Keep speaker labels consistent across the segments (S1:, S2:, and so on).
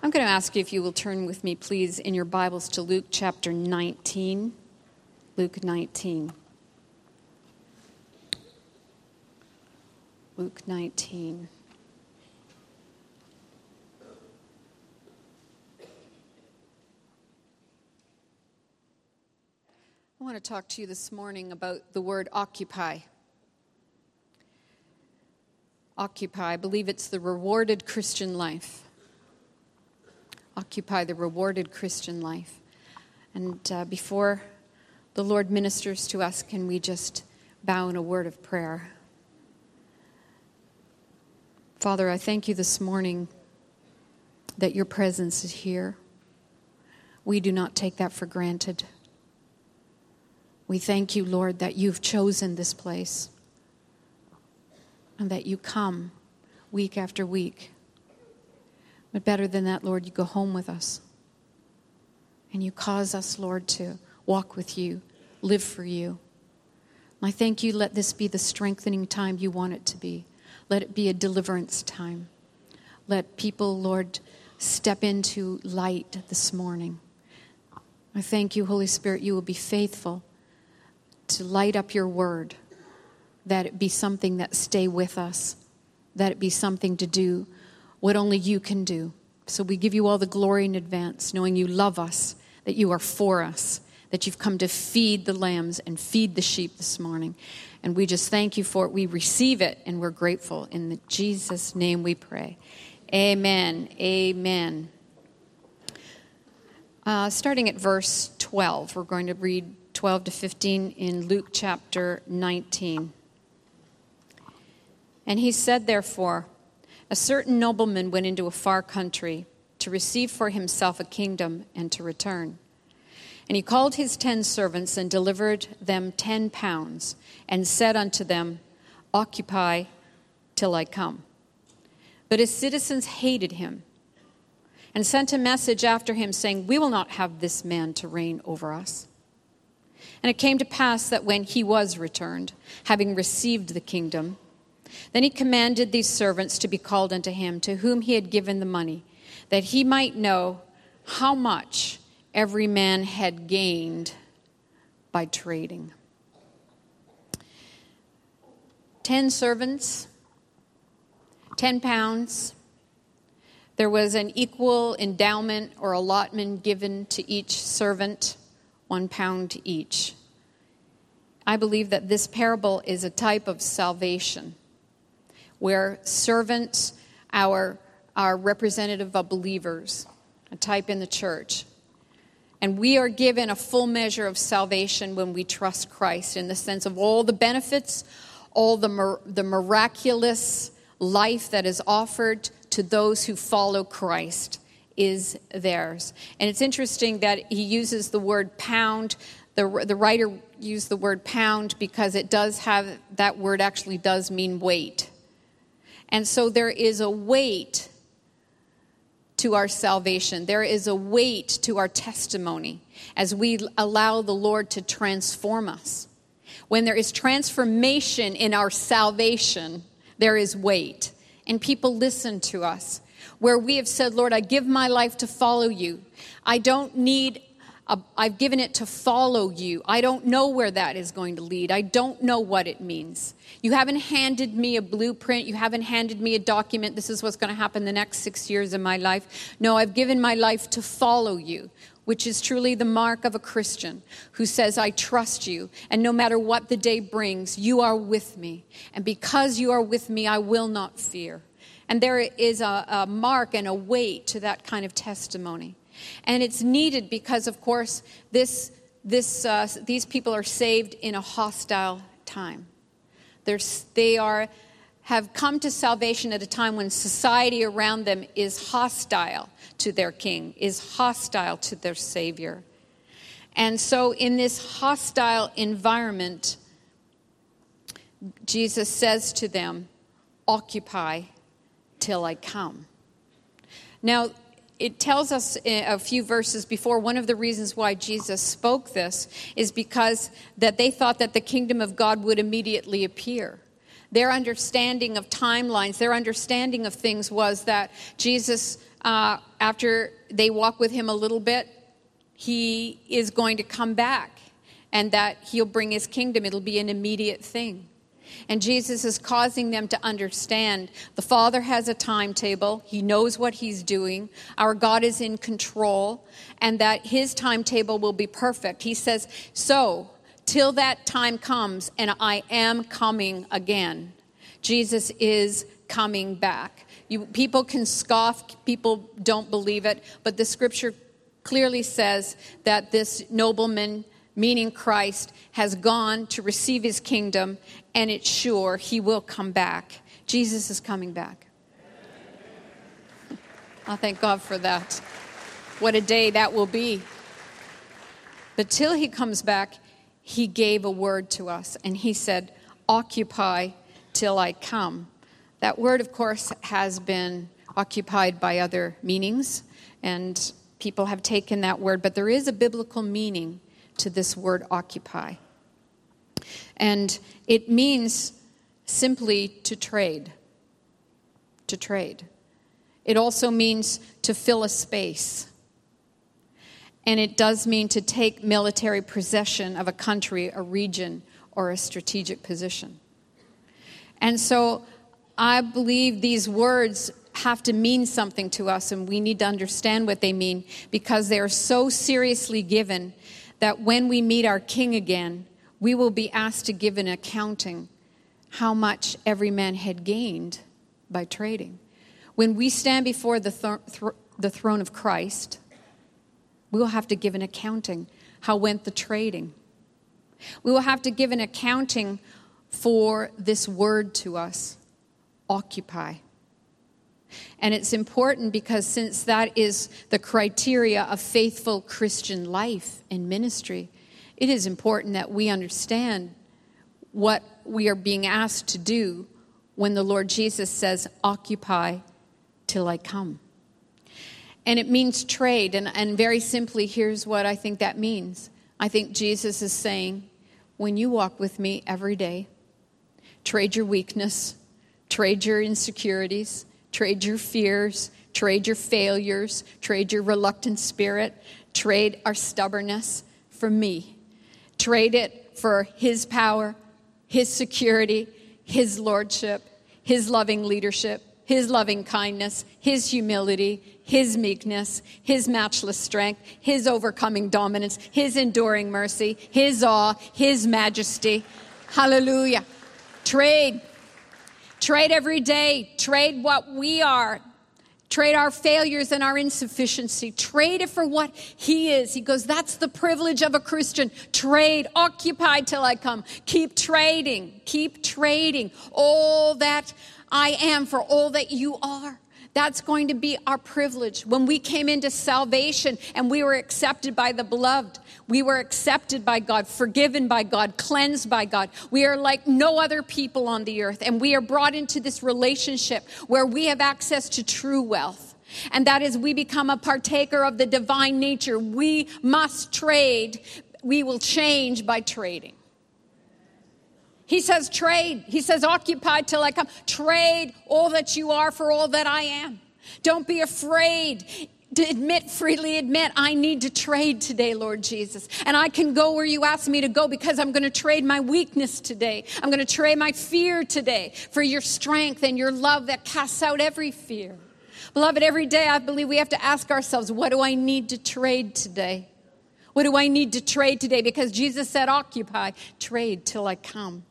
S1: I'm going to ask you if you will turn with me, please, in your Bibles to Luke chapter 19. Luke 19. Luke 19. I want to talk to you this morning about the word occupy. Occupy. I believe it's the rewarded Christian life. Occupy the rewarded Christian life. And before the Lord ministers to us, can we just bow in a word of prayer? Father, I thank you this morning that your presence is here. We do not take that for granted. We thank you, Lord, that you've chosen this place and that you come week after week. But better than that, Lord, you go home with us. And you cause us, Lord, to walk with you, live for you. And I thank you, let this be the strengthening time you want it to be. Let it be a deliverance time. Let people, Lord, step into light this morning. I thank you, Holy Spirit, you will be faithful to light up your word, that it be something that stay with us, that it be something to do what only you can do. So we give you all the glory in advance, knowing you love us, that you are for us, that you've come to feed the lambs and feed the sheep this morning. And we just thank you for it. We receive it, and we're grateful. In Jesus' name we pray. Amen. Amen. Starting at verse 12, we're going to read 12 to 15 in Luke chapter 19. And he said, therefore, a certain nobleman went into a far country to receive for himself a kingdom and to return. And he called his 10 servants and delivered them 10 pounds and said unto them, occupy till I come. But his citizens hated him and sent a message after him saying, we will not have this man to reign over us. And it came to pass that when he was returned, having received the kingdom, then he commanded these servants to be called unto him, to whom he had given the money, that he might know how much every man had gained by trading. 10 servants, 10 pounds. There was an equal endowment or allotment given to each servant, 1 pound each. I believe that this parable is a type of salvation, where servants are representative of believers, a type in the church. And we are given a full measure of salvation when we trust Christ, in the sense of all the benefits, all the miraculous life that is offered to those who follow Christ is theirs. And it's interesting that he uses the word pound. The writer used the word pound because it does have, that word actually does mean weight. And so there is a weight to our salvation. There is a weight to our testimony as we allow the Lord to transform us. When there is transformation in our salvation, there is weight. And people listen to us. Where we have said, Lord, I give my life to follow you. I've given it to follow you. I don't know where that is going to lead. I don't know what it means. You haven't handed me a blueprint. You haven't handed me a document. This is what's going to happen the next 6 years of my life. No, I've given my life to follow you, which is truly the mark of a Christian who says, I trust you. And no matter what the day brings, you are with me. And because you are with me, I will not fear. And there is a mark and a weight to that kind of testimony. And it's needed because, of course, these people are saved in a hostile time. They have come to salvation at a time when society around them is hostile to their king, is hostile to their Savior. And so in this hostile environment, Jesus says to them, occupy till I come. Now, it tells us a few verses before, one of the reasons why Jesus spoke this is because that they thought that the kingdom of God would immediately appear. Their understanding of timelines, their understanding of things was that Jesus, after they walk with him a little bit, he is going to come back and that he'll bring his kingdom. It'll be an immediate thing. And Jesus is causing them to understand the Father has a timetable. He knows what he's doing. Our God is in control, and that his timetable will be perfect. He says, so till that time comes, and I am coming again. Jesus is coming back. People can scoff. People don't believe it. But the scripture clearly says that this nobleman, meaning Christ, has gone to receive his kingdom, and it's sure he will come back. Jesus is coming back. I thank God for that. What a day that will be. But till he comes back, he gave a word to us, and he said, occupy till I come. That word, of course, has been occupied by other meanings, and people have taken that word, but there is a biblical meaning to this word occupy. And it means simply to trade. To trade. It also means to fill a space. And it does mean to take military possession of a country, a region, or a strategic position. And so I believe these words have to mean something to us, and we need to understand what they mean, because they are so seriously given that when we meet our King again, we will be asked to give an accounting how much every man had gained by trading. When we stand before the throne of Christ, we will have to give an accounting. How went the trading? We will have to give an accounting for this word to us, occupy. And it's important because since that is the criteria of faithful Christian life and ministry, it is important that we understand what we are being asked to do when the Lord Jesus says, occupy till I come. And it means trade. And very simply, here's what I think that means. I think Jesus is saying, when you walk with me every day, trade your weakness, trade your insecurities, trade your fears, trade your failures, trade your reluctant spirit, trade our stubbornness for me. Trade it for his power, his security, his lordship, his loving leadership, his loving kindness, his humility, his meekness, his matchless strength, his overcoming dominance, his enduring mercy, his awe, his majesty. Hallelujah. Trade. Trade every day. Trade what we are. Trade our failures and our insufficiency. Trade it for what he is. He goes, that's the privilege of a Christian. Trade. Occupy till I come. Keep trading. Keep trading. All that I am for all that you are. That's going to be our privilege. When we came into salvation and we were accepted by the beloved, we were accepted by God, forgiven by God, cleansed by God. We are like no other people on the earth. And we are brought into this relationship where we have access to true wealth. And that is, we become a partaker of the divine nature. We must trade. We will change by trading. He says trade. He says occupy till I come. Trade all that you are for all that I am. Don't be afraid to freely admit, I need to trade today, Lord Jesus. And I can go where you ask me to go because I'm going to trade my weakness today. I'm going to trade my fear today for your strength and your love that casts out every fear. Beloved, every day I believe we have to ask ourselves, what do I need to trade today? What do I need to trade today? Because Jesus said, occupy, trade till I come.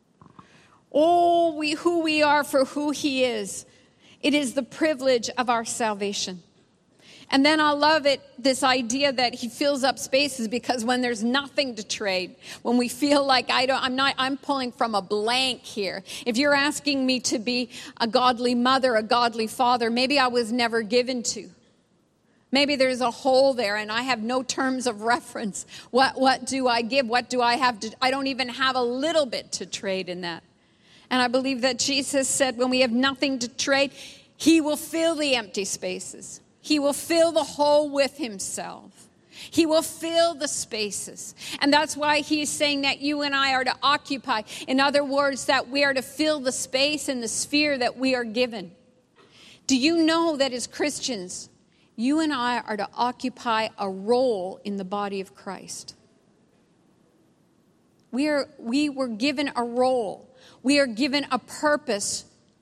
S1: Oh, who we are for who he is. It is the privilege of our salvation. And then I love it, this idea that he fills up spaces, because when there's nothing to trade, when we feel like I'm pulling from a blank here. If you're asking me to be a godly mother, a godly father, maybe I was never given to. Maybe there's a hole there and I have no terms of reference. What do I give? What do I have to? I don't even have a little bit to trade in that. And I believe that Jesus said when we have nothing to trade, he will fill the empty spaces. He will fill the hole with himself. He will fill the spaces. And that's why he's saying that you and I are to occupy. In other words, that we are to fill the space and the sphere that we are given. Do you know that as Christians, you and I are to occupy a role in the body of Christ? We were given a role. We are given a purpose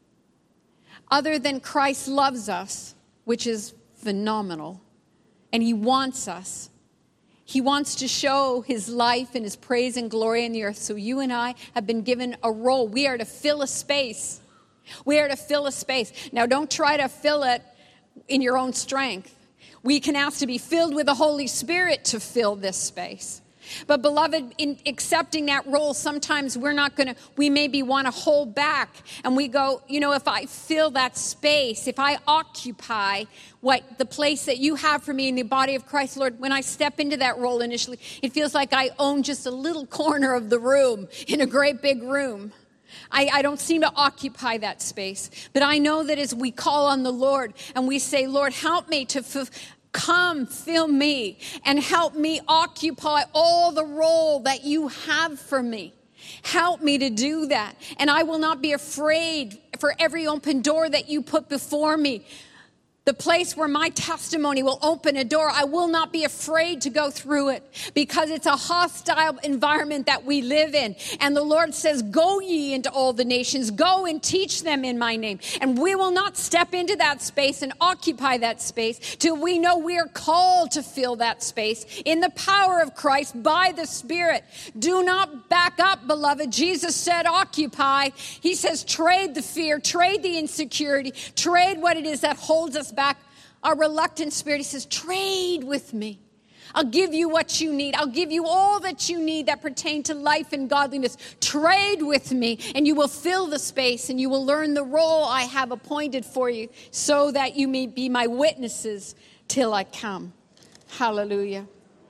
S1: other than Christ loves us, which is phenomenal. And he wants us. He wants to show his life and his praise and glory in the earth. So you and I have been given a role. We are to fill a space. We are to fill a space. Now, don't try to fill it in your own strength. We can ask to be filled with the Holy Spirit to fill this space. But beloved, in accepting that role, sometimes we maybe want to hold back. And we go, if I fill that space, if I occupy the place that you have for me in the body of Christ, Lord, when I step into that role initially, it feels like I own just a little corner of the room in a great big room. I don't seem to occupy that space. But I know that as we call on the Lord and we say, Lord, help me to come, fill me, and help me occupy all the role that you have for me. Help me to do that. And I will not be afraid for every open door that you put before me. The place where my testimony will open a door, I will not be afraid to go through it because it's a hostile environment that we live in. And the Lord says, go ye into all the nations, go and teach them in my name. And we will not step into that space and occupy that space till we know we are called to fill that space in the power of Christ by the Spirit. Do not back up, beloved. Jesus said, occupy. He says, trade the fear, trade the insecurity, trade what it is that holds us back, our reluctant spirit. He says, trade with me. I'll give you what you need. I'll give you all that you need that pertain to life and godliness. Trade with me, and you will fill the space, and you will learn the role I have appointed for you so that you may be my witnesses till I come. Hallelujah.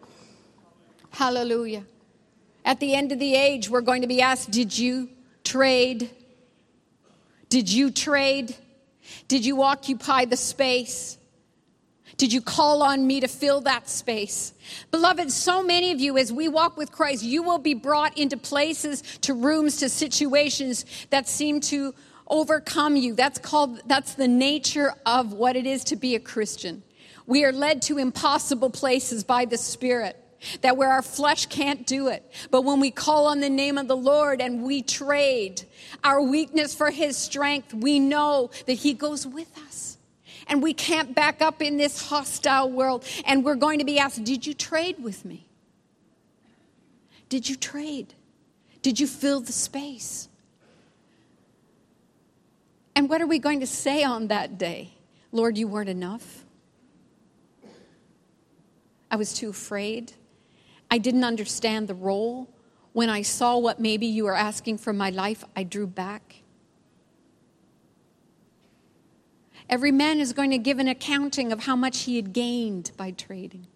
S1: Hallelujah. At the end of the age, we're going to be asked, did you trade? Did you trade? Did you occupy the space? Did you call on me to fill that space? Beloved, so many of you, as we walk with Christ, you will be brought into places, to rooms, to situations that seem to overcome you. That's the nature of what it is to be a Christian. We are led to impossible places by the Spirit, that where our flesh can't do it. But when we call on the name of the Lord and we trade our weakness for his strength, we know that he goes with us. And we can't back up in this hostile world. And we're going to be asked, did you trade with me? Did you trade? Did you fill the space? And what are we going to say on that day? Lord, you weren't enough. I was too afraid. I didn't understand the role. When I saw what maybe you were asking from my life, I drew back. Every man is going to give an accounting of how much he had gained by trading.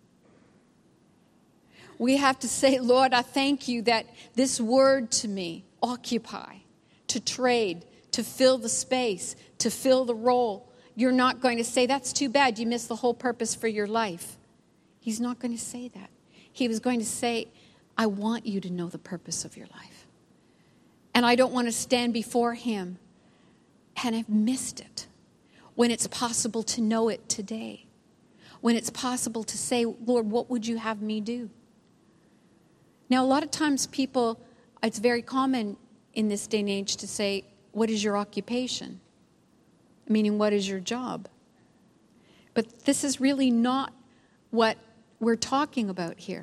S1: We have to say, Lord, I thank you that this word to me, occupy, to trade, to fill the space, to fill the role. You're not going to say, that's too bad, you missed the whole purpose for your life. He's not going to say that. He was going to say, I want you to know the purpose of your life. And I don't want to stand before him and have missed it when it's possible to know it today. When it's possible to say, Lord, what would you have me do? Now, a lot of times people, it's very common in this day and age to say, what is your occupation? Meaning, what is your job? But this is really not what we're talking about here.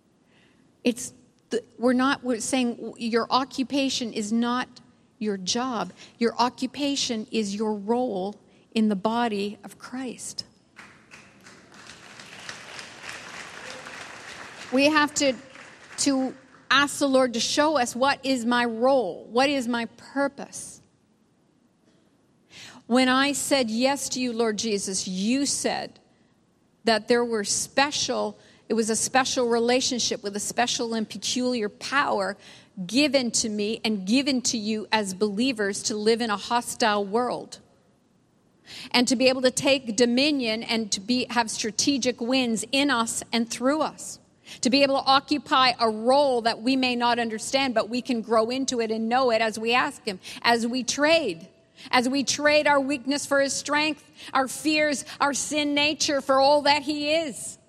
S1: We're saying your occupation is not your job. Your occupation is your role in the body of Christ. We have to ask the Lord to show us, what is my role? What is my purpose? When I said yes to you, Lord Jesus, you said that it was a special relationship with a special and peculiar power given to me and given to you as believers to live in a hostile world. and to be able to take dominion and to have strategic wins in us and through us. To be able to occupy a role that we may not understand, but we can grow into it and know it as we ask him, as we trade our weakness for his strength, our fears, our sin nature for all that he is.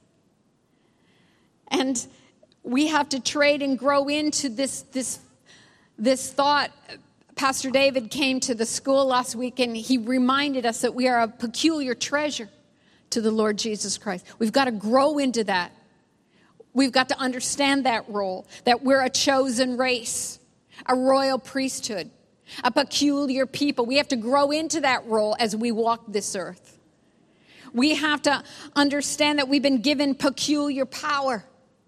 S1: And we have to trade and grow into this thought. Pastor David came to the school last week and he reminded us that we are a peculiar treasure to the Lord Jesus Christ. We've got to grow into that. We've got to understand that role, that we're a chosen race, a royal priesthood, a peculiar people. We have to grow into that role as we walk this earth. We have to understand that we've been given peculiar power.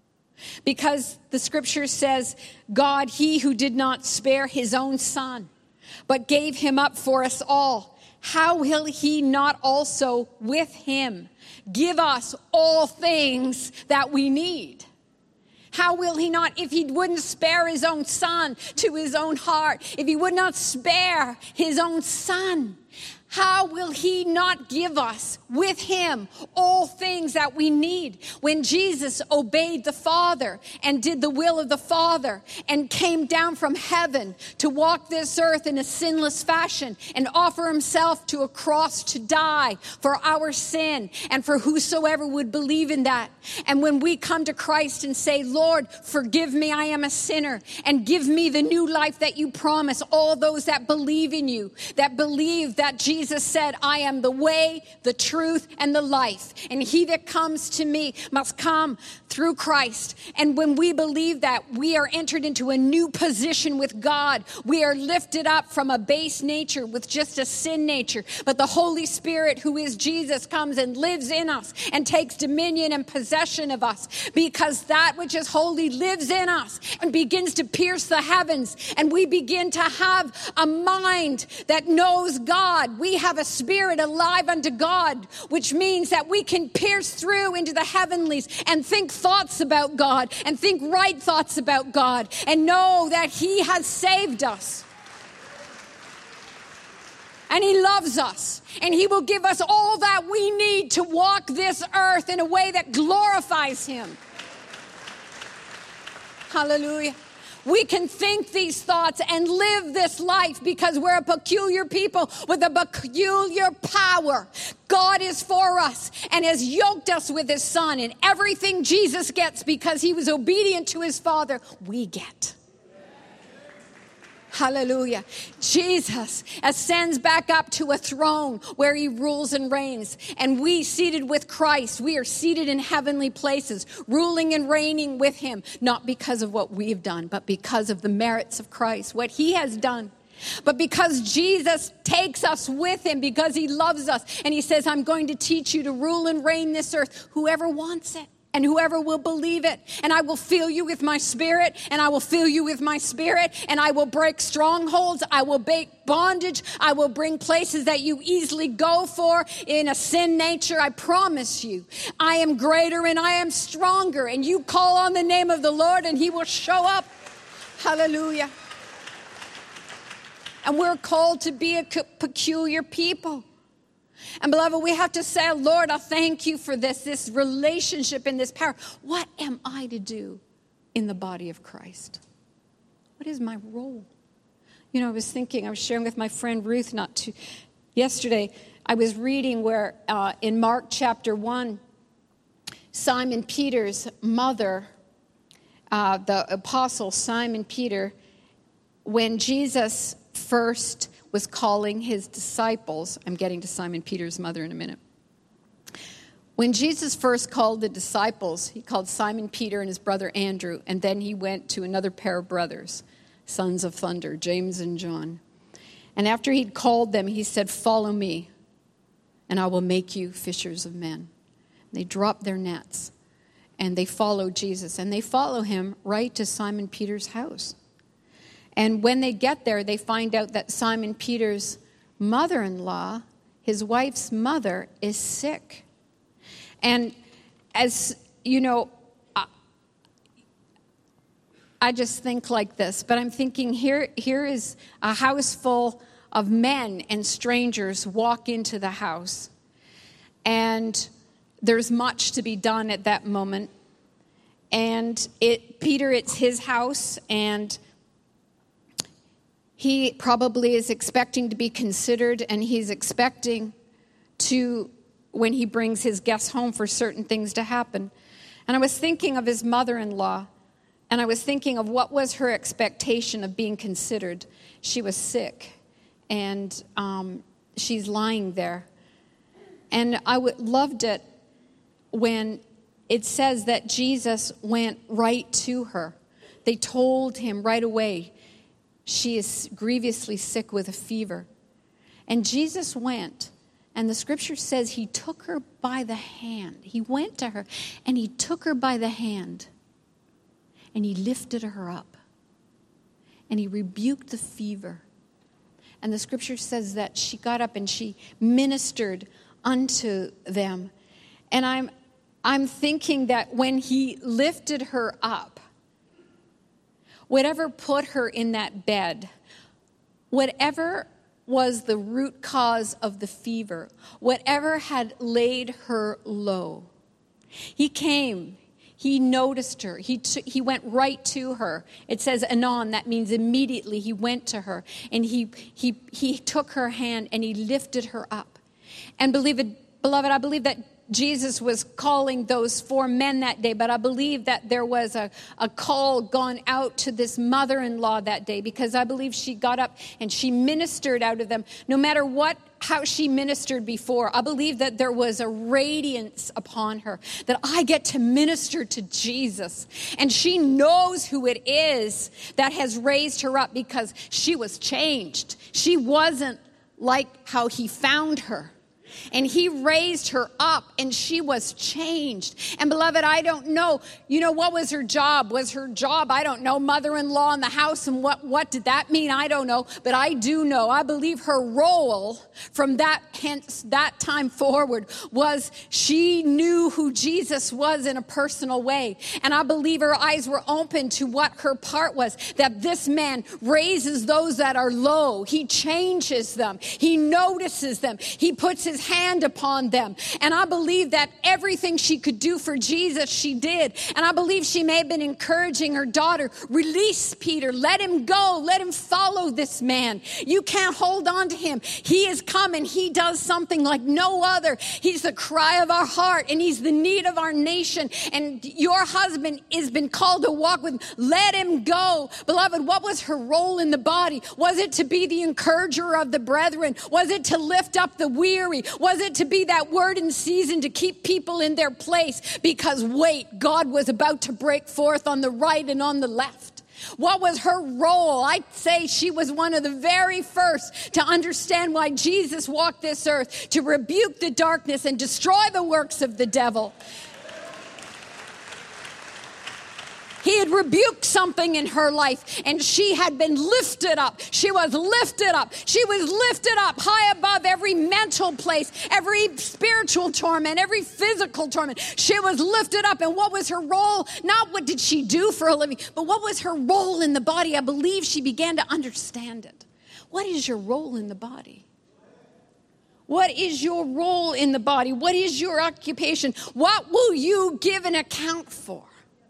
S1: Because the scripture says, God, he who did not spare his own son, but gave him up for us all, how will he not also with him give us all things that we need? How will he not, if he wouldn't spare his own son to his own heart, if he would not spare his own son, how will he not give us with him all things that we need? When Jesus obeyed the Father and did the will of the Father and came down from heaven to walk this earth in a sinless fashion and offer himself to a cross to die for our sin and for whosoever would believe in that. And when we come to Christ and say, Lord, forgive me, I am a sinner, and give me the new life that you promise, all those that believe in you, that believe that Jesus said, I am the way, the truth, and the life. And he that comes to me must come through Christ. And when we believe that, we are entered into a new position with God. We are lifted up from a base nature with just a sin nature. But the Holy Spirit, who is Jesus, comes and lives in us and takes dominion and possession of us, because that which is holy lives in us and begins to pierce the heavens. And we begin to have a mind that knows God. We have a spirit alive unto God, which means that we can pierce through into the heavenlies and think thoughts about God and think right thoughts about God and know that he has saved us. And he loves us, and he will give us all that we need to walk this earth in a way that glorifies him. Hallelujah. We can think these thoughts and live this life because we're a peculiar people with a peculiar power. God is for us and has yoked us with his son, and everything Jesus gets because he was obedient to his Father, we get. Hallelujah. Jesus ascends back up to a throne where he rules and reigns. And we, seated with Christ, we are seated in heavenly places, ruling and reigning with him, not because of what we've done, but because of the merits of Christ, what he has done. But because Jesus takes us with him, because he loves us, and he says, I'm going to teach you to rule and reign this earth, whoever wants it. And whoever will believe it. And I will fill you with my spirit. And I will fill you with my spirit. And I will break strongholds. I will break bondage. I will bring places that you easily go for in a sin nature. I promise you. I am greater and I am stronger. And you call on the name of the Lord and he will show up. Hallelujah. And we're called to be a peculiar people. And beloved, we have to say, Lord, I thank you for this relationship and this power. What am I to do in the body of Christ? What is my role? You know, I was sharing with my friend Ruth yesterday. I was reading where in Mark chapter 1, Simon Peter's mother, the apostle Simon Peter, when Jesus first was calling his disciples. I'm getting to Simon Peter's mother in a minute. When Jesus first called the disciples, he called Simon Peter and his brother Andrew, and then he went to another pair of brothers, sons of thunder, James and John. And after he'd called them, he said, follow me, and I will make you fishers of men. And they dropped their nets, and they followed Jesus, and they follow him right to Simon Peter's house. And when they get there, they find out that Simon Peter's mother-in-law, his wife's mother, is sick. And as you know, I just think like this, but I'm thinking here is a house full of men and strangers walk into the house. And there's much to be done at that moment. And Peter, it's his house, and he probably is expecting to be considered, and he's expecting to, when he brings his guests home, for certain things to happen. And I was thinking of his mother-in-law, and I was thinking of what was her expectation of being considered. She was sick, and she's lying there. And I loved it when it says that Jesus went right to her. They told him right away, she is grievously sick with a fever. And Jesus went, and the scripture says he took her by the hand. He went to her, and he took her by the hand, and he lifted her up, and he rebuked the fever. And the scripture says that she got up and she ministered unto them. And I'm thinking that when he lifted her up, whatever put her in that bed, whatever was the root cause of the fever, whatever had laid her low, he came, he noticed her, he went right to her. It says anon, that means immediately he went to her, and he took her hand and he lifted her up. And beloved, I believe that Jesus was calling those 4 men that day, but I believe that there was a call gone out to this mother-in-law that day, because I believe she got up and she ministered out of them. No matter how she ministered before, I believe that there was a radiance upon her, that I get to minister to Jesus. And she knows who it is that has raised her up, because she was changed. She wasn't like how he found her. And he raised her up, and she was changed. And beloved, I don't know, what was her job? Was her job, I don't know, mother-in-law in the house, and what did that mean? I don't know. But I do know, I believe her role from that time forward was she knew who Jesus was in a personal way. And I believe her eyes were open to what her part was, that this man raises those that are low. He changes them. He notices them. He puts his hand upon them. And I believe that everything she could do for Jesus, she did. And I believe she may have been encouraging her daughter, release Peter, let him go, let him follow this man. You can't hold on to him. He is coming. He does something like no other. He's the cry of our heart, and he's the need of our nation. And your husband has been called to walk with him. Let him go. Beloved, what was her role in the body? Was it to be the encourager of the brethren? Was it to lift up the weary? Was it to be that word in season to keep people in their place? Because wait, God was about to break forth on the right and on the left. What was her role? I'd say she was one of the very first to understand why Jesus walked this earth, to rebuke the darkness and destroy the works of the devil. He had rebuked something in her life, and she had been lifted up. She was lifted up. She was lifted up high above every mental place, every spiritual torment, every physical torment. She was lifted up. And what was her role? Not what did she do for a living, but what was her role in the body? I believe she began to understand it. What is your role in the body? What is your role in the body? What is your occupation? What will you give an account for?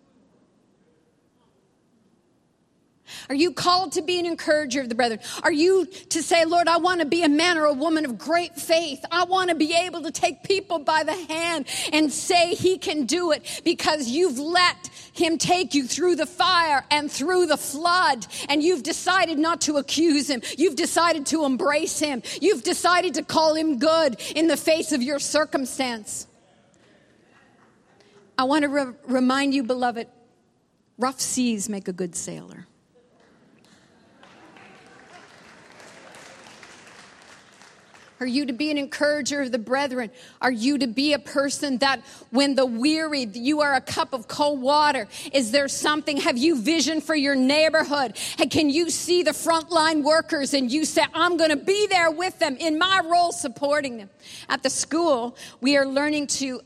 S1: Are you called to be an encourager of the brethren? Are you to say, Lord, I want to be a man or a woman of great faith. I want to be able to take people by the hand and say he can do it, because you've let him take you through the fire and through the flood, and you've decided not to accuse him. You've decided to embrace him. You've decided to call him good in the face of your circumstance. I want to remind you, beloved, rough seas make a good sailor. Are you to be an encourager of the brethren? Are you to be a person that when the weary, you are a cup of cold water? Is there something? Have you vision for your neighborhood? And can you see the frontline workers and you say, I'm going to be there with them in my role supporting them? At the school, we are learning to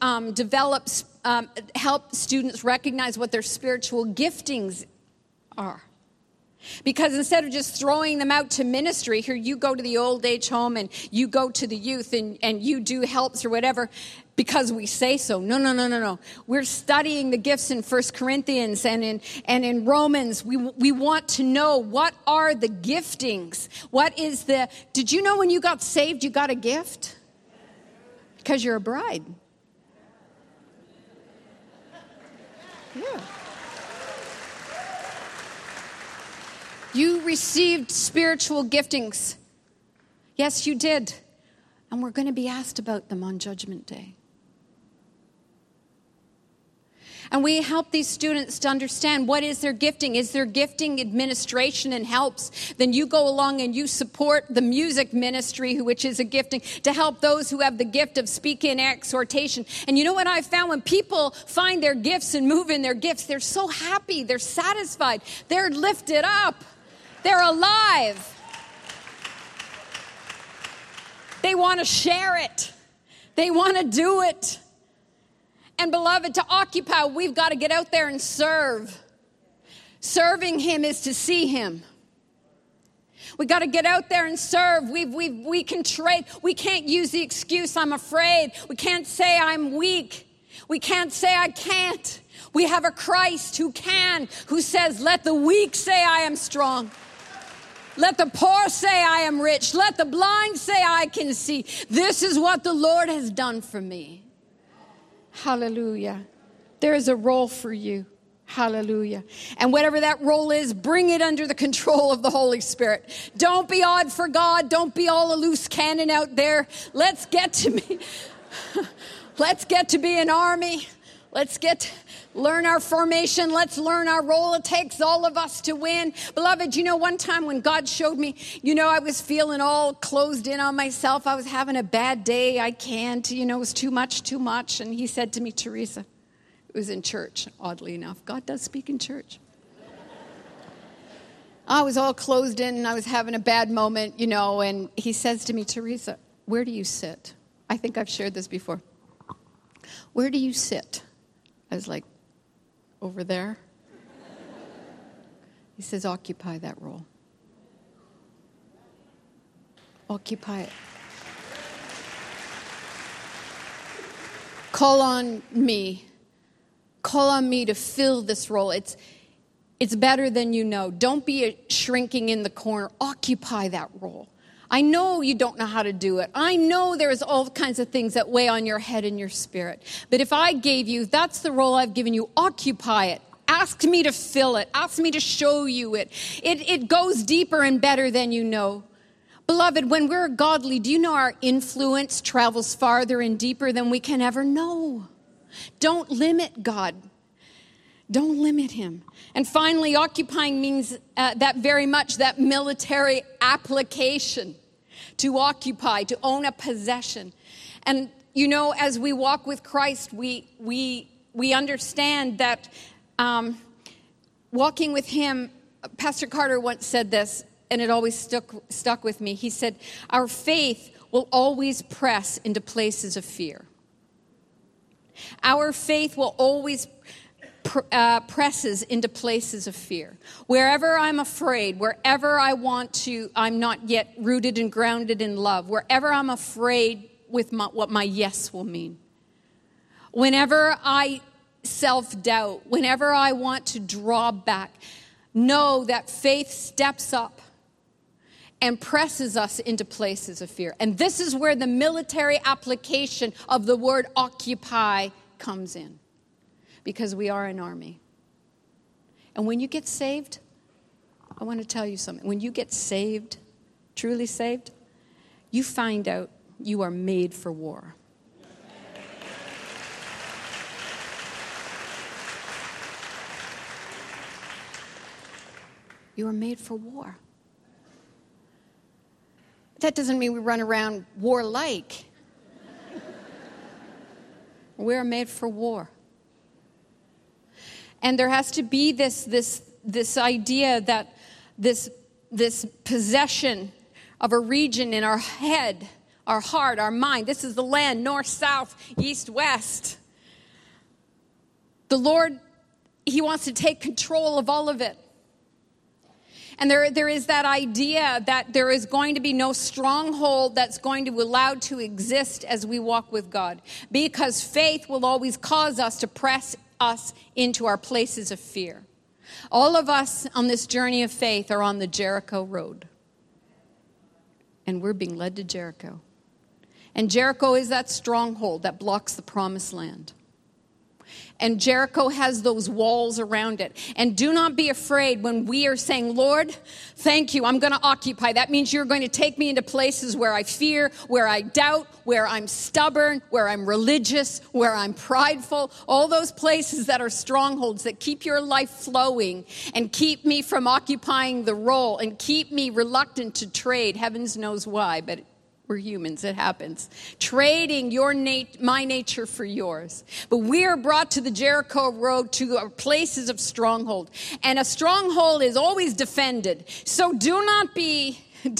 S1: help students recognize what their spiritual giftings are. Because instead of just throwing them out to ministry, here you go to the old age home and you go to the youth and you do helps or whatever because we say so. No. We're studying the gifts in 1 Corinthians and in Romans. We want to know, what are the giftings? Did you know when you got saved you got a gift? Because you're a bride. Yeah. You received spiritual giftings. Yes, you did. And we're going to be asked about them on Judgment Day. And we help these students to understand what is their gifting. Is their gifting administration and helps? Then you go along and you support the music ministry, which is a gifting, to help those who have the gift of speaking and exhortation. And you know what I've found? When people find their gifts and move in their gifts, they're so happy. They're satisfied. They're lifted up. They're alive. They want to share it. They want to do it. And beloved, to occupy, we've got to get out there and serve. Serving him is to see him. We got to get out there and serve. We can trade. We can't use the excuse, I'm afraid. We can't say I'm weak. We can't say I can't. We have a Christ who can, who says, let the weak say I am strong. Let the poor say I am rich. Let the blind say I can see. This is what the Lord has done for me. Hallelujah. There is a role for you. Hallelujah. And whatever that role is, bring it under the control of the Holy Spirit. Don't be odd for God. Don't be all a loose cannon out there. Let's get to be an army. Learn our formation. Let's learn our role. It takes all of us to win. Beloved, one time when God showed me, I was feeling all closed in on myself. I was having a bad day. I can't, it was too much. And he said to me, Teresa, it was in church, oddly enough. God does speak in church. I was all closed in and I was having a bad moment, and he says to me, Teresa, where do you sit? I think I've shared this before. Where do you sit? I was like, over there. He says, occupy that role. Occupy it. Call on me. Call on me to fill this role. It's better than you know. Don't be shrinking in the corner. Occupy that role. I know you don't know how to do it. I know there's all kinds of things that weigh on your head and your spirit. But if I gave you, that's the role I've given you. Occupy it. Ask me to fill it. Ask me to show you it. It goes deeper and better than you know. Beloved, when we're godly, do you know our influence travels farther and deeper than we can ever know? Don't limit God. Don't limit him. And finally, occupying means that military application. To occupy, to own a possession. And, as we walk with Christ, we understand that walking with him, Pastor Carter once said this, and it always stuck with me. He said, our faith will always press into places of fear. Our faith will always presses into places of fear. Wherever I'm afraid, wherever I'm not yet rooted and grounded in love, wherever I'm afraid with what my yes will mean. Whenever I self-doubt, whenever I want to draw back, know that faith steps up and presses us into places of fear. And this is where the military application of the word occupy comes in. Because we are an army. And when you get saved, I want to tell you something. When you get saved, truly saved, you find out you are made for war. You are made for war. That doesn't mean we run around warlike. We are made for war. And there has to be this idea that this possession of a region in our head, our heart, our mind. This is the land, north, south, east, west. The Lord, he wants to take control of all of it. And there is that idea that there is going to be no stronghold that's going to be allowed to exist as we walk with God, because faith will always cause us to press us into our places of fear. All of us on this journey of faith are on the Jericho road. And we're being led to Jericho. And Jericho is that stronghold that blocks the promised land. And Jericho has those walls around it. And do not be afraid when we are saying, Lord, thank you, I'm going to occupy. That means you're going to take me into places where I fear, where I doubt, where I'm stubborn, where I'm religious, where I'm prideful. All those places that are strongholds that keep your life flowing and keep me from occupying the role and keep me reluctant to trade. Heavens knows why, but we're humans, it happens. Trading my nature for yours. But we are brought to the Jericho road, to our places of stronghold. And a stronghold is always defended. So do not be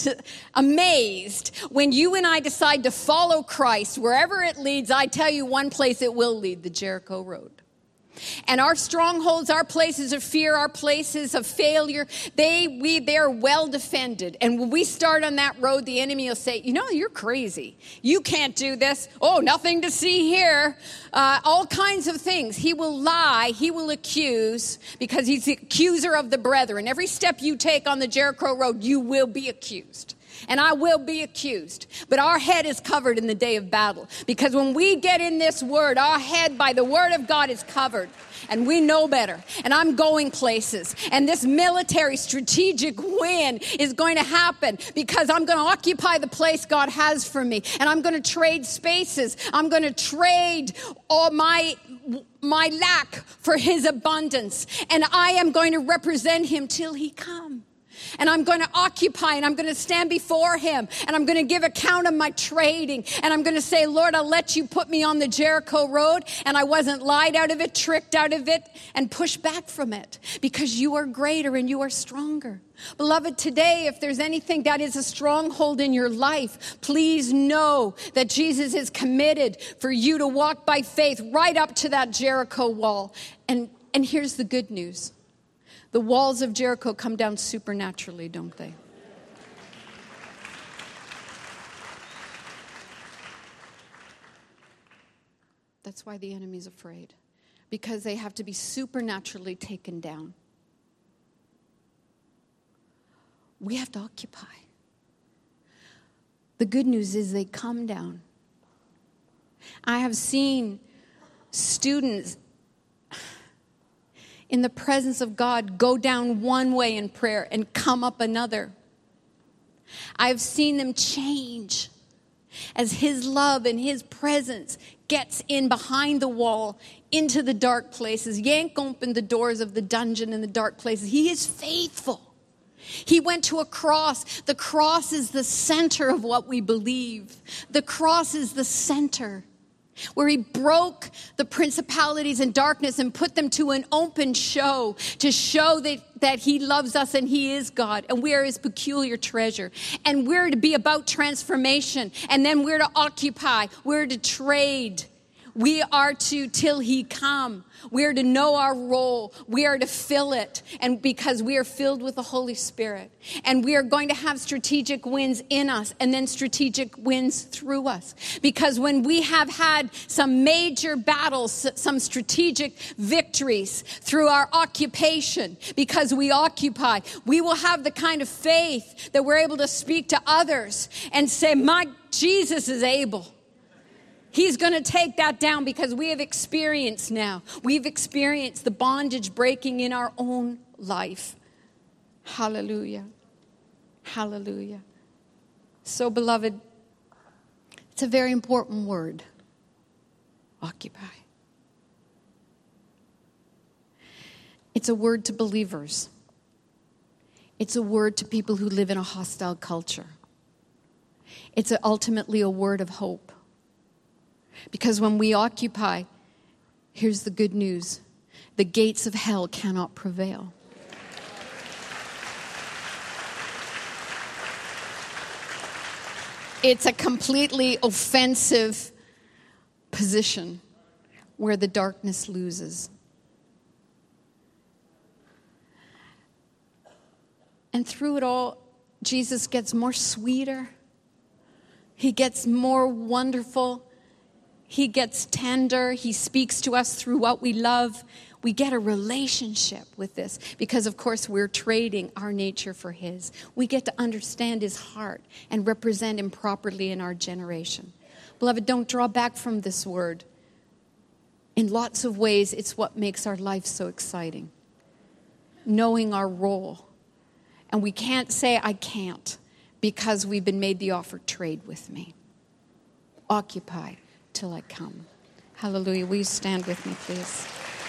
S1: amazed when you and I decide to follow Christ. Wherever it leads, I tell you one place it will lead, the Jericho road. And our strongholds, our places of fear, our places of failure, they are well defended. And when we start on that road, the enemy will say, you're crazy. You can't do this. Oh, nothing to see here. All kinds of things. He will lie. He will accuse, because he's the accuser of the brethren. Every step you take on the Jericho road, you will be accused. And I will be accused. But our head is covered in the day of battle. Because when we get in this word, our head by the word of God is covered. And we know better. And I'm going places. And this military strategic win is going to happen because I'm going to occupy the place God has for me. And I'm going to trade spaces. I'm going to trade all my lack for his abundance. And I am going to represent him till he comes. And I'm going to occupy, and I'm going to stand before him, and I'm going to give account of my trading, and I'm going to say, Lord, I'll let you put me on the Jericho road, and I wasn't lied out of it, tricked out of it, and pushed back from it, because you are greater and you are stronger. Beloved, today, if there's anything that is a stronghold in your life, please know that Jesus is committed for you to walk by faith right up to that Jericho wall. And here's the good news. The walls of Jericho come down supernaturally, don't they? That's why the enemy's afraid. Because they have to be supernaturally taken down. We have to occupy. The good news is they come down. I have seen students in the presence of God go down one way in prayer and come up another. I've seen them change as his love and his presence gets in behind the wall into the dark places, yank open the doors of the dungeon and the dark places. He is faithful. He went to a cross. The cross is the center of what we believe. The cross is the center, where he broke the principalities and darkness and put them to an open show to show that he loves us and he is God and we are his peculiar treasure. And we're to be about transformation, and then we're to occupy, we're to trade. We are to, till he come, we are to know our role. We are to fill it, and because we are filled with the Holy Spirit. And we are going to have strategic wins in us and then strategic wins through us. Because when we have had some major battles, some strategic victories through our occupation, because we occupy, we will have the kind of faith that we're able to speak to others and say, my Jesus is able. He's going to take that down, because we have experienced now. We've experienced the bondage breaking in our own life. Hallelujah. Hallelujah. So, beloved, it's a very important word. Occupy. It's a word to believers. It's a word to people who live in a hostile culture. It's ultimately a word of hope. Because when we occupy, here's the good news: the gates of hell cannot prevail. It's a completely offensive position where the darkness loses. And through it all, Jesus gets more sweeter. He gets more wonderful. He gets tender. He speaks to us through what we love. We get a relationship with this because, of course, we're trading our nature for his. We get to understand his heart and represent him properly in our generation. Beloved, don't draw back from this word. In lots of ways, it's what makes our life so exciting. Knowing our role. And we can't say, I can't, because we've been made the offer, trade with me. Occupy till I come. Hallelujah. Will you stand with me, please?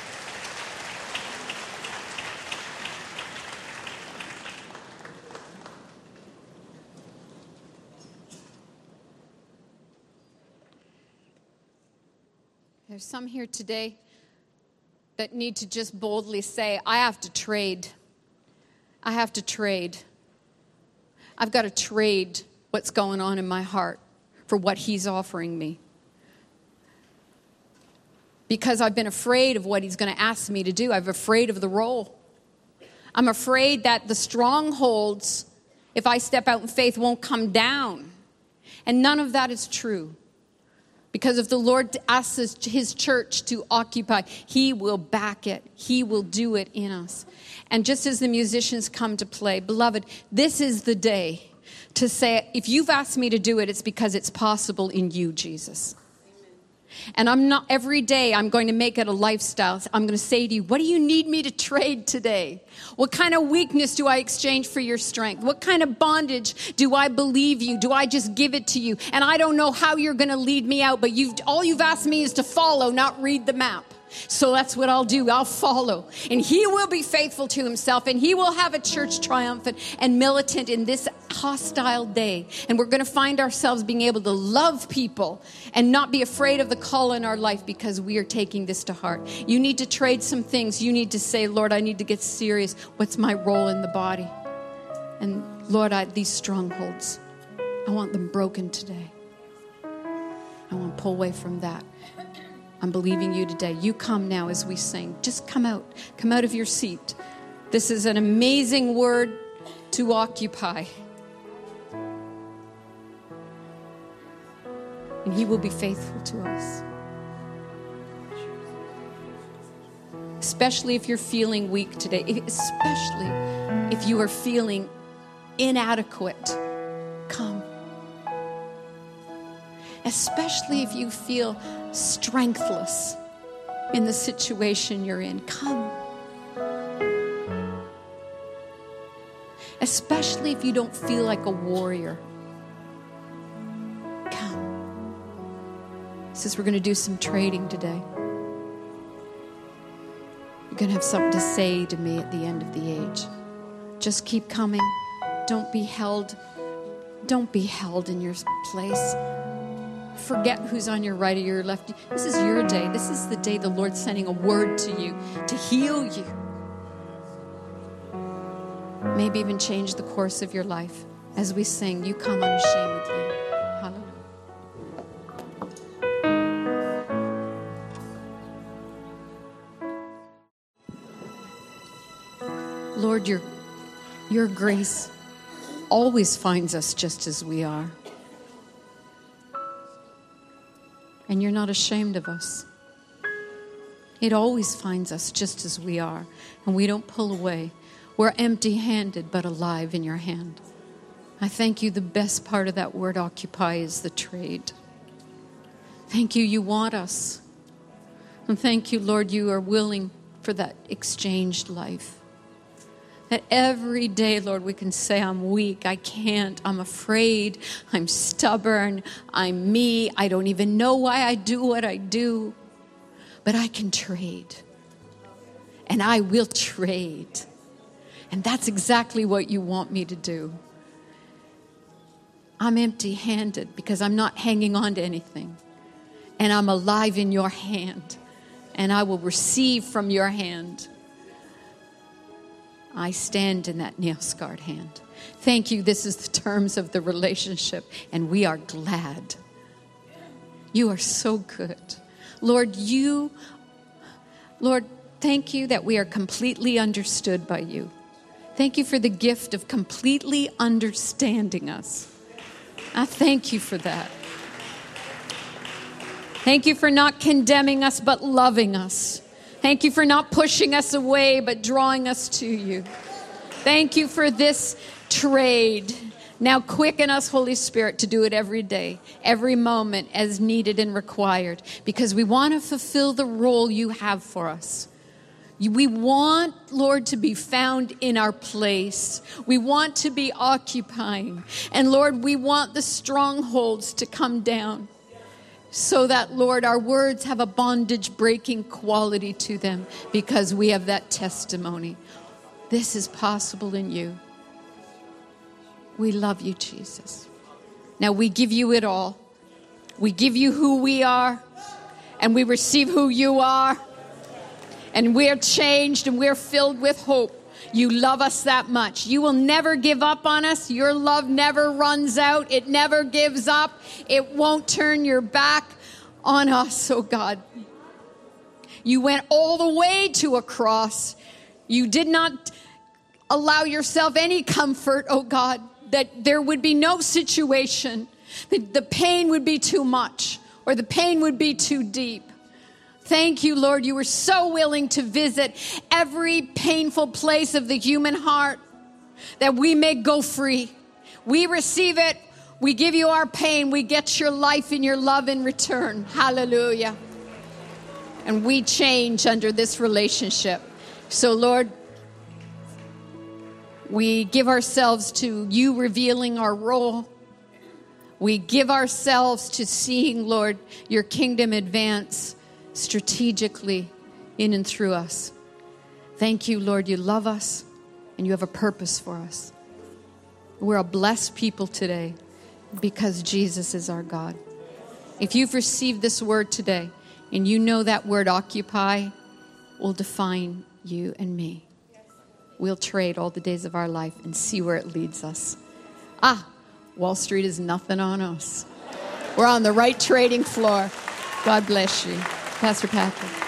S1: There's some here today that need to just boldly say, I have to trade. I have to trade. I've got to trade what's going on in my heart for what he's offering me. Because I've been afraid of what he's going to ask me to do. I'm afraid of the role. I'm afraid that the strongholds, if I step out in faith, won't come down. And none of that is true. Because if the Lord asks his church to occupy, he will back it. He will do it in us. And just as the musicians come to play, beloved, this is the day to say, if you've asked me to do it, it's because it's possible in you, Jesus. And I'm not, every day I'm going to make it a lifestyle. I'm going to say to you, what do you need me to trade today? What kind of weakness do I exchange for your strength? What kind of bondage do I believe you? Do I just give it to you? And I don't know how you're going to lead me out, but all you've asked me is to follow, not read the map. So that's what I'll do. I'll follow. And he will be faithful to himself. And he will have a church triumphant and militant in this hostile day. And we're going to find ourselves being able to love people and not be afraid of the call in our life because we are taking this to heart. You need to trade some things. You need to say, Lord, I need to get serious. What's my role in the body? And Lord, these strongholds, I want them broken today. I want to pull away from that. I'm believing you today. You come now as we sing. Just come out. Come out of your seat. This is an amazing word to occupy. And he will be faithful to us. Especially if you're feeling weak today. Especially if you are feeling inadequate. Come. Especially if you feel strengthless in the situation you're in. Come. Especially if you don't feel like a warrior. Come. Says we're going to do some trading today. You're going to have something to say to me at the end of the age. Just keep coming. Don't be held. Don't be held in your place. Forget who's on your right or your left. This is your day. This is the day the Lord's sending a word to you to heal you. Maybe even change the course of your life as we sing, You Come Unashamedly. Hallelujah. Lord, your grace always finds us just as we are. And you're not ashamed of us. It always finds us just as we are. And we don't pull away. We're empty-handed but alive in your hand. I thank you. The best part of that word occupy is the trade. Thank you. You want us. And thank you, Lord, you are willing for that exchanged life. That every day, Lord, we can say, I'm weak, I can't, I'm afraid, I'm stubborn, I'm me, I don't even know why I do what I do. But I can trade. And I will trade. And that's exactly what you want me to do. I'm empty-handed because I'm not hanging on to anything. And I'm alive in your hand. And I will receive from your hand. I stand in that nail-scarred hand. Thank you. This is the terms of the relationship, and we are glad. You are so good. Lord, thank you that we are completely understood by you. Thank you for the gift of completely understanding us. I thank you for that. Thank you for not condemning us, but loving us. Thank you for not pushing us away, but drawing us to you. Thank you for this trade. Now quicken us, Holy Spirit, to do it every day, every moment as needed and required, because we want to fulfill the role you have for us. We want, Lord, to be found in our place. We want to be occupying. And Lord, we want the strongholds to come down so that, Lord, our words have a bondage-breaking quality to them because we have that testimony. This is possible in you. We love you, Jesus. Now we give you it all. We give you who we are, and we receive who you are. And we're changed and we're filled with hope. You love us that much. You will never give up on us. Your love never runs out. It never gives up. It won't turn your back on us, oh God. You went all the way to a cross. You did not allow yourself any comfort, oh God, that there would be no situation, that the pain would be too much or the pain would be too deep. Thank you, Lord. You were so willing to visit every painful place of the human heart that we may go free. We receive it. We give you our pain. We get your life and your love in return. Hallelujah. And we change under this relationship. So, Lord, we give ourselves to you revealing our role. We give ourselves to seeing, Lord, your kingdom advance strategically in and through us. Thank you, Lord. You love us and you have a purpose for us. We're a blessed people today because Jesus is our God. If you've received this word today and you know that word occupy will define you and me, we'll trade all the days of our life and see where it leads us. Wall Street is nothing on us. We're on the right trading floor. God bless you. Pastor Patrick.